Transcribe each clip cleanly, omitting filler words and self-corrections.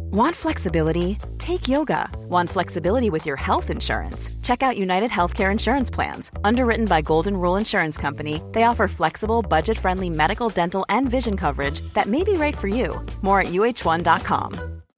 Want flexibility? Take yoga. Want flexibility with your health insurance? Check out United Healthcare Insurance Plans. Underwritten by Golden Rule Insurance Company, they offer flexible, budget-friendly medical, dental, and vision coverage that may be right for you. More at uh1.com.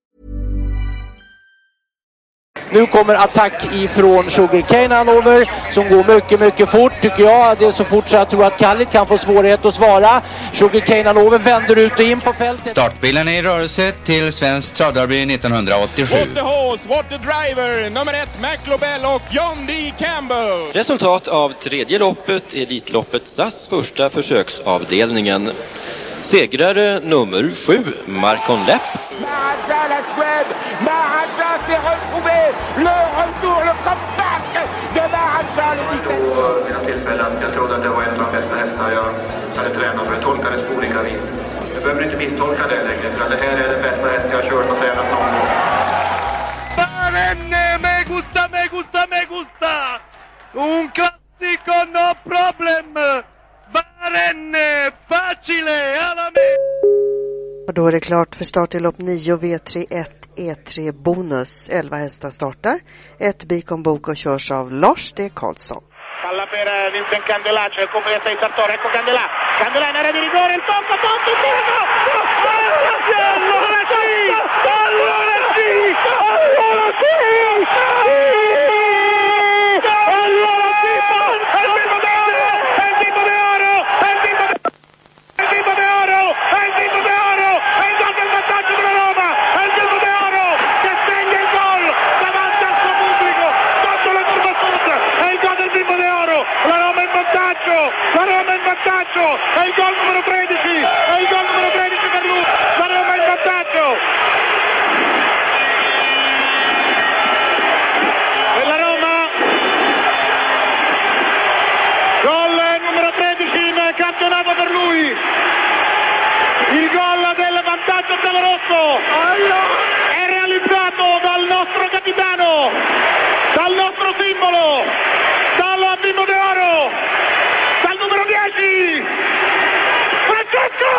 Nu kommer attack ifrån Sugarcane Hanover som går mycket fort tycker jag. Det är så fort så jag tror att Kallit kan få svårighet att svara. Sugarcane Hanover vänder ut och in på fältet. Startbilen är i rörelse till Svensk Travderby 1987. What the horse, what the driver, nummer 1 McLobell och John D. Campbell. Resultat av tredje loppet, Elitloppet SAS första försöksavdelningen. Segrare nummer 7, Marcon Lepp. Maharaja, la Suède, Maharaja s'est retrouvé, le retour, le comeback de Maharaja, le 17. Mina tillfällen, jag trodde att det var en av de bästa hästar jag hade tränat för. Jag tolkades på olika vis. Du behöver inte misstolka det längre, för det här är den bästa häst jag har kört och tränat någon gång. Barenne, me gusta! Un classico, no problem! Barenne, facile, alla me! Och då är det klart för start i lopp 9 V31 E3 bonus. 11 hästar startar. Ett Bicon Bok och körs av Lars D. Karlsson. Palla per Vincent Candelà, c'è il completo di Sartori, ecco Candelà in area di rigore, il tocco, è il gol numero 13 per lui, la Roma in vantaggio e la Roma gol numero 13 in campionato per lui, il gol del vantaggio giallorosso è realizzato dal nostro capitano, dal nostro simbolo, dal bimbo d'oro, dal numero 10 Francesco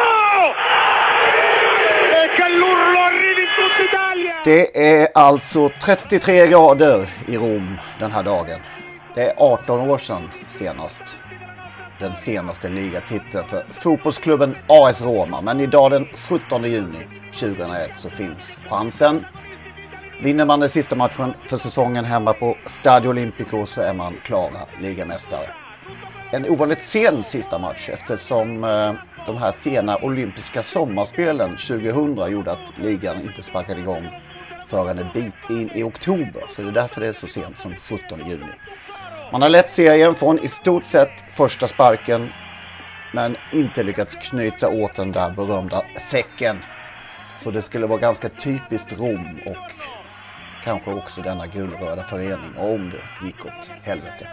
e che l'urlo arrivi in tutta Italia. Det är alltså 33 grader i Rom den här dagen. Det är 18 år sedan senast. Den senaste ligatiteln för fotbollsklubben AS Roma. Men idag den 17 juni 2001 så finns chansen. Vinner man den sista matchen för säsongen hemma på Stadio Olimpico så är man klara ligamästare. En ovanligt sen sista match eftersom de här sena olympiska sommarspelen 2000 gjorde att ligan inte sparkade igång förrän en bit in i oktober. Så det är därför det är så sent som 17 juni. Man har lett serien från i stort sett första sparken men inte lyckats knyta åt den där berömda säcken. Så det skulle vara ganska typiskt Rom och kanske också denna gulröda förening om det gick åt helvete.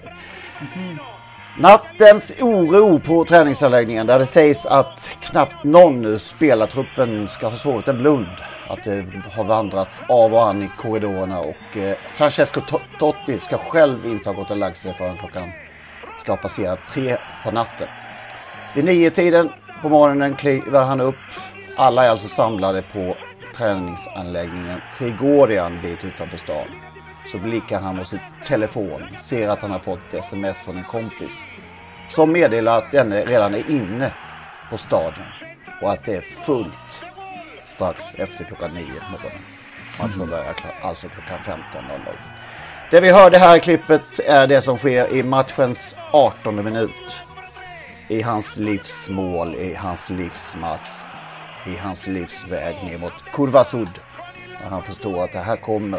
Nattens oro på träningsanläggningen där det sägs att knappt någon ur spelartruppen ska ha sovit en blund. Att det har vandrats av och an i korridorerna och Francesco Totti ska själv inte ha gått och lagt sig förrän klockan ska ha passerat 3 på natten. Vid 9-tiden på morgonen kliver han upp. Alla är alltså samlade på träningsanläggningen Trigoria en bit utanför stan. Så blickar han mot sin telefon, ser att han har fått ett sms från en kompis som meddelar att denne redan är inne på stadion och att det är fullt strax efter klockan 9 på morgonen. Matchen börjar alltså klockan 15.00. Det vi hörde här i klippet är det som sker i matchens 18:e minut. I hans livsmål, i hans livsmatch, i hans livsväg ner mot Curva Sud. Och han förstår att det här kommer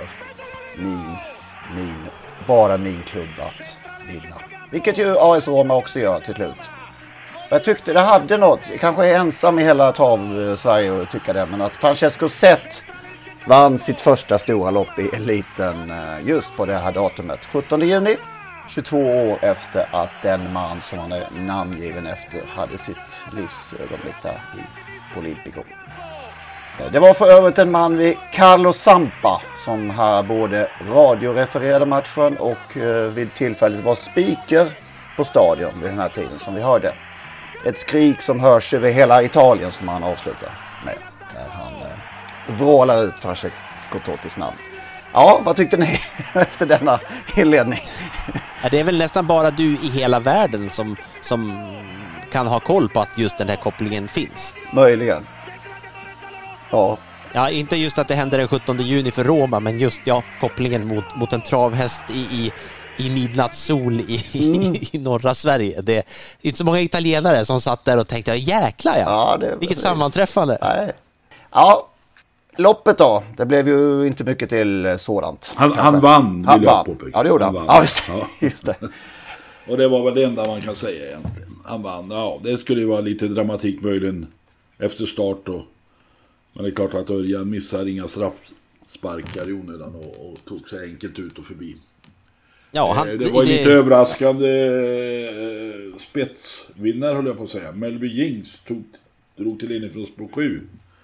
bara min klubb att vinna. Vilket ju AS Roma också gör till slut. Jag tyckte det hade något, jag kanske är ensam i hela trav Sverige och tycka det, men att Francesco Zet vann sitt första stora lopp i eliten just på det här datumet. 17 juni, 22 år efter att den man som han är namngiven efter hade sitt livsögonblick där på Olimpico. Det var för övrigt en man vid Carlos Sampa som här både radiorefererade matchen och vid tillfället var speaker på stadion vid den här tiden som vi hörde. Ett skrik som hörs över hela Italien som han avslutar med när han vrålar ut Francesco Tottis namn. Ja, vad tyckte ni efter denna inledning? Ja, det är väl nästan bara du i hela världen som kan ha koll på att just den här kopplingen finns. Möjligen. Ja. Ja, inte just att det händer den 17 juni för Roma, men just kopplingen mot en travhäst i midnattssol i norra Sverige. Det är inte så många italienare som satt där och tänkte, jäklar vilket sammanträffande. Nej. Ja, loppet då. Det blev ju inte mycket till sådant. Han vann. Ja, det gjorde han. Ja, just det. Och det var väl det enda man kan säga egentligen. Han vann. Ja, det skulle ju vara lite dramatik möjligen efter start då. Men det är klart att Örjan missar inga straffsparkar i onödan och tog sig enkelt ut och förbi. Ja, det var lite överraskande spetsvinnare, höll jag på att säga. Melby Jinx drog till linjen från spår 7.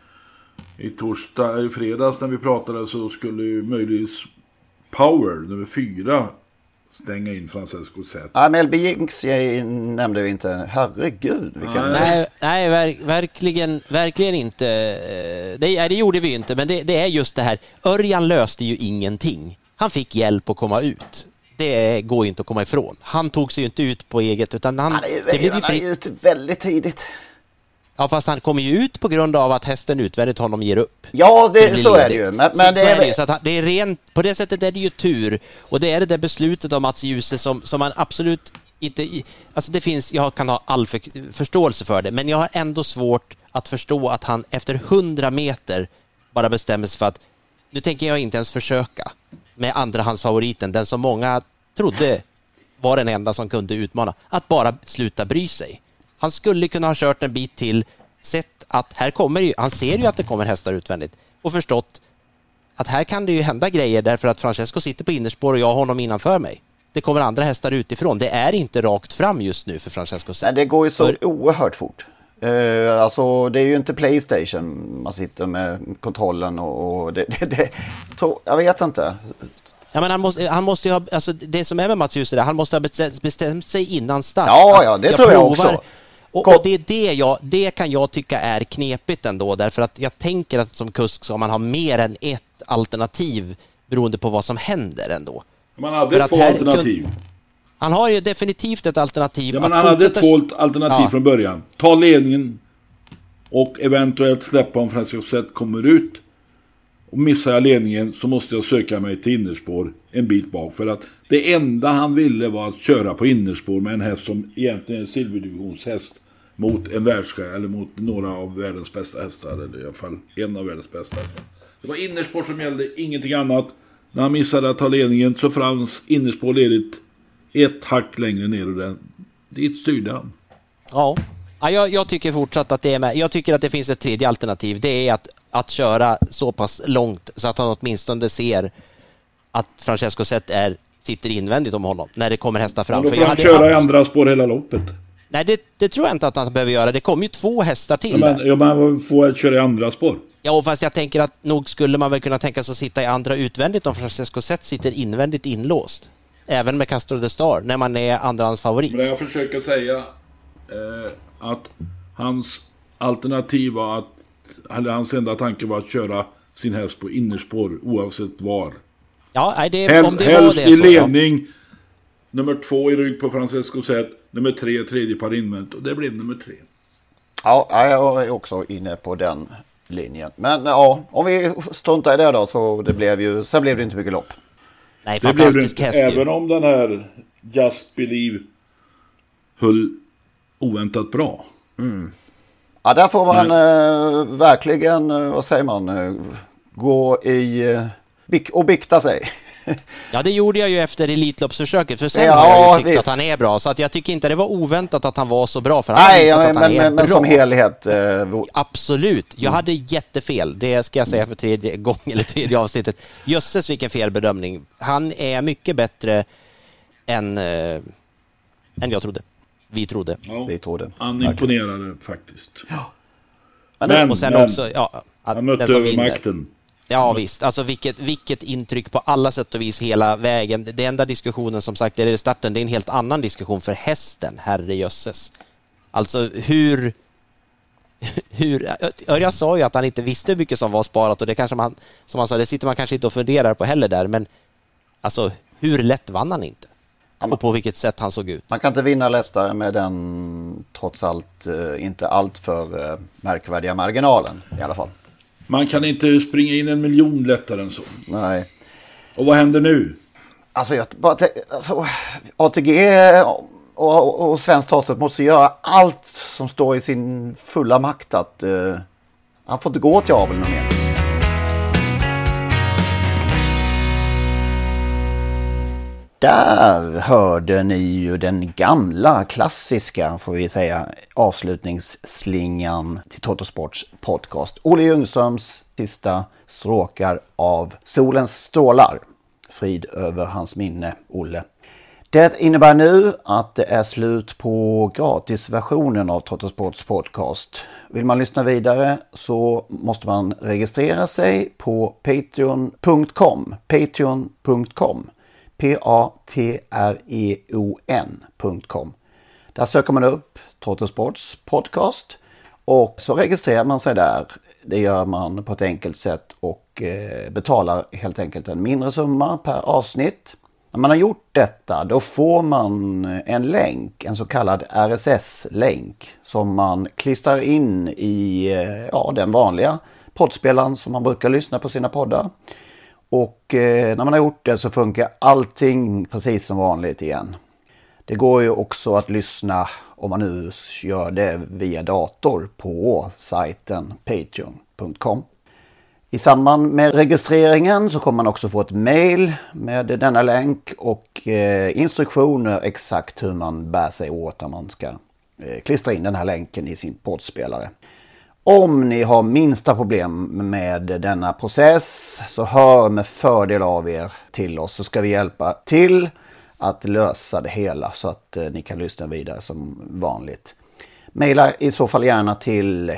I fredags när vi pratade så skulle ju möjligtvis Power, nummer 4, stänga in Francesco Zet. Ja, Melby Jinx nämnde vi inte. Herregud. Nej, verkligen inte. Det gjorde vi ju inte, men det är just det här. Örjan löste ju ingenting. Han fick hjälp att komma ut. Det går ju inte att komma ifrån. Han tog sig ju inte ut på eget, utan han blev ju fritt. Ut väldigt tidigt. Ja, fast han kommer ju ut på grund av att hästen utvändigt honom ger upp. Ja, så är det ju. Men så är det ju. Så att det är rent, på det sättet är det ju tur. Och det är det där beslutet av Mats Djuse som man absolut inte... Alltså det finns, jag kan ha all förståelse för det, men jag har ändå svårt att förstå att han efter 100 meter bara bestämmer sig för att nu tänker jag inte ens försöka med andrahandsfavoriten, den som många trodde var den enda som kunde utmana, att bara sluta bry sig. Han skulle kunna ha kört en bit till, sett att här kommer ju, han ser ju att det kommer hästar utvändigt och förstått att här kan det ju hända grejer därför att Francesco sitter på innerspår och jag har honom innanför mig. Det kommer andra hästar utifrån. Det är inte rakt fram just nu för Francesco. Nej, det går ju så oerhört fort. Alltså det är ju inte PlayStation man sitter med kontrollen och jag vet inte. Ja, men han måste ju ha, alltså det som är med Mats Djuse, han måste ha bestämt sig innan start. Ja, det tror jag också. Och det kan jag tycka är knepigt ändå, därför att jag tänker att som kusk ska man ha mer än ett alternativ beroende på vad som händer ändå. Man hade 2 alternativ. Han har ju definitivt ett alternativ. Ja, men han hade 2 alternativ från början. Ta ledningen och eventuellt släppa om Francesco Zet kommer ut. Och missar jag ledningen så måste jag söka mig till innerspår en bit bak. För att det enda han ville var att köra på innerspår med en häst som egentligen är en silverdivisionshäst mot en världsstjärna eller mot några av världens bästa hästar. Eller i alla fall en av världens bästa hästar. Det var innerspår som gällde, ingenting annat. När han missade att ta ledningen så fanns innerspår ledigt ett hack längre ner och den dit styrde han. Ja, jag tycker fortsatt att det är med. Jag tycker att det finns ett tredje alternativ. Det är att köra så pass långt så att han åtminstone ser att Francesco Zet sitter invändigt om honom när det kommer hästar fram. Men då får han köra i andra spår hela loppet. Nej, det tror jag inte att han behöver göra. Det kommer ju 2 hästar till. Men han får köra i andra spår. Ja, fast jag tänker att nog skulle man väl kunna tänka sig att sitta i andra utvändigt om Francesco Zet sitter invändigt inlåst. Även med Castro de Star, när man är andrahands favorit. Men jag försöker säga att hans alternativ var eller hans enda tanke var att köra sin häst på innerspår oavsett var. Ja, om det helst var det i så, ledning. Nummer 2 i rygg på Francesco Zet. Nummer 3, tredje par invänt. Och det blev nummer 3. Ja, jag är också inne på den linjen. Men ja, om vi struntar i det då så sen blev det inte mycket lopp. Nej, fantastisk häst. Även om den här Just Believe höll oväntat bra. Mm. Ja, där får man verkligen, vad säger man, gå och bikta sig. Ja, det gjorde jag ju efter Elitloppsförsöket. För sen har jag ju tyckt att han är bra. Så att jag tycker inte det var oväntat att han var så bra. För men som helhet. Absolut. Jag hade jättefel. Det ska jag säga för tredje avsnittet. Jösses vilken felbedömning. Han är mycket bättre än jag trodde. Vi trodde. Ja, vi trodde. Han imponerade faktiskt. Ja. Men också, han mötte över makten. Ja visst, alltså vilket intryck på alla sätt och vis hela vägen. Det enda diskussionen som sagt är i starten, det är en helt annan diskussion för hästen, herrejösses. Alltså hur Örjan sa ju att han inte visste hur mycket som var sparat och det kanske man, som han sa, det sitter man kanske inte och funderar på heller där, men alltså hur lätt vann han inte? Och på vilket sätt han såg ut. Man kan inte vinna lättare med den trots allt inte allt för märkvärdiga marginalen i alla fall. Man kan inte springa in 1 miljon lättare än så. Nej. Och vad händer nu? Alltså, ATG och Svensk Travsport måste göra allt som står i sin fulla makt att han får inte gå till aveln mer. Där hörde ni ju den gamla klassiska, får vi säga, avslutningsslingan till Totosports podcast. Olle Ljungströms sista stråkar av Solens strålar. Frid över hans minne, Olle. Det innebär nu att det är slut på gratisversionen av Totosports podcast. Vill man lyssna vidare så måste man registrera sig på patreon.com. patreon.com. Där söker man upp Totosports podcast och så registrerar man sig där. Det gör man på ett enkelt sätt och betalar helt enkelt en mindre summa per avsnitt. När man har gjort detta då får man en länk, en så kallad RSS-länk som man klistrar in i den vanliga poddspelaren som man brukar lyssna på sina poddar. Och när man har gjort det så funkar allting precis som vanligt igen. Det går ju också att lyssna om man nu gör det via dator på sajten patreon.com. I samband med registreringen så kommer man också få ett mail med denna länk och instruktioner exakt hur man bär sig åt när man ska klistra in den här länken i sin poddspelare. Om ni har minsta problem med denna process så hör med fördel av er till oss, så ska vi hjälpa till att lösa det hela så att ni kan lyssna vidare som vanligt. Maila i så fall gärna till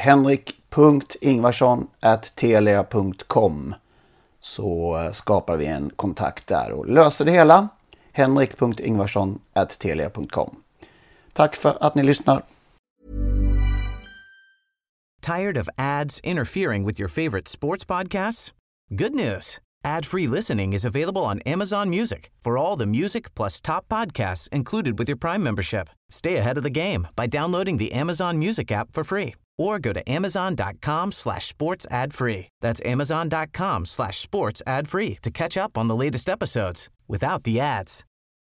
henrik.ingvarsson@telia.com så skapar vi en kontakt där och löser det hela. henrik.ingvarsson@telia.com. Tack för att ni lyssnar. Tired of ads interfering with your favorite sports podcasts? Good news. Ad-free listening is available on Amazon Music for all the music plus top podcasts included with your Prime membership. Stay ahead of the game by downloading the Amazon Music app for free or go to amazon.com/sports ad free. That's amazon.com/sports ad free to catch up on the latest episodes without the ads.